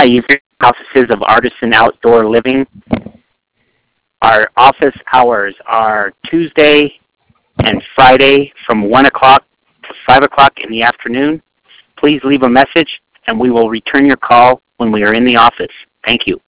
Hi, you've reached the offices of Artisan Outdoor Living. Our office hours are Tuesday and Friday from 1 o'clock to 5 o'clock in the afternoon. Please leave a message, and we will return your call when we are in the office. Thank you.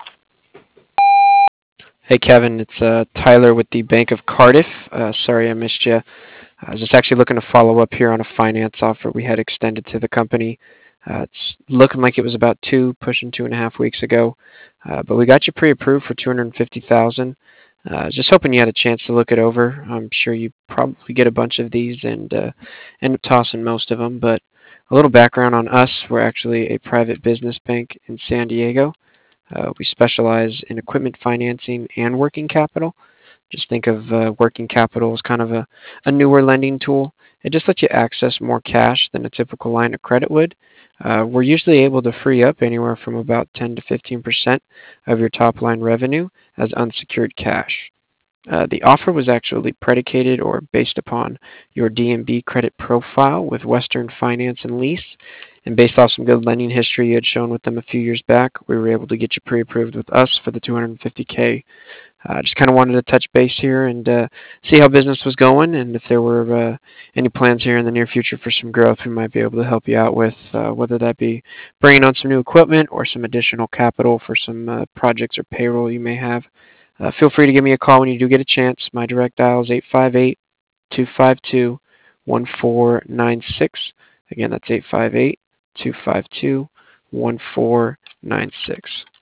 Hey Kevin, it's Tyler with the Bank of Cardiff. Sorry I missed you. I was just actually looking to follow up here on a finance offer we had extended to the company. It's looking like it was about pushing 2.5 weeks ago, but we got you pre-approved for 250,000. Just hoping you had a chance to look it over. I'm sure you probably get a bunch of these and end up tossing most of them. But a little background on us: we're actually a private business bank in San Diego. We specialize in equipment financing and working capital. Just think of working capital as kind of a newer lending tool. It just lets you access more cash than a typical line of credit would. We're usually able to free up anywhere from about 10 to 15% of your top line revenue as unsecured cash. The offer was actually predicated or based upon your DMB credit profile with Western Finance and Lease. And based off some good lending history you had shown with them a few years back, we were able to get you pre-approved with us for the 250K. Just kind of wanted to touch base here and see how business was going, and if there were any plans here in the near future for some growth we might be able to help you out with, whether that be bringing on some new equipment or some additional capital for some projects or payroll you may have. Feel free to give me a call when you do get a chance. My direct dial is 858-252-1496. Again, that's 858-252-1496.